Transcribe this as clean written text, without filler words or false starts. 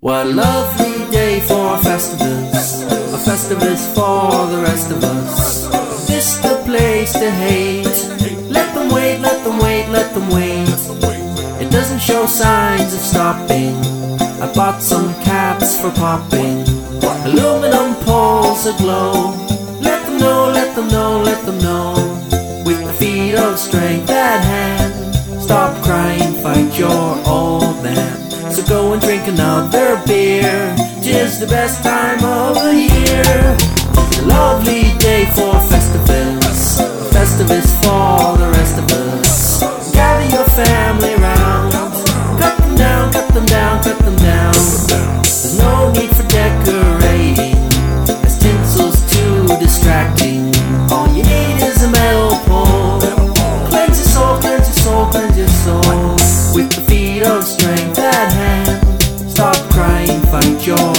What a lovely day for Festivus, a Festivus for the rest of us. This the place to hate. Let them wait, let them wait, let them wait. It doesn't show signs of stopping. I bought some caps for popping, aluminum poles aglow. Let them know, let them know, let them know. With the feet of strength at hand, stop crying, fight your old man. So go and drink another beer, 'tis the best time of the year. It's a lovely day for Festivus, Festivus for the rest of us. Gather your family round, cut them down, cut them down, cut them down. There's no need for decorating, as tinsel's too distracting. All you need is a metal pole. Cleanse your soul, cleanse your soul, cleanse your soul. With the feet of strength at hand, stop crying, fight your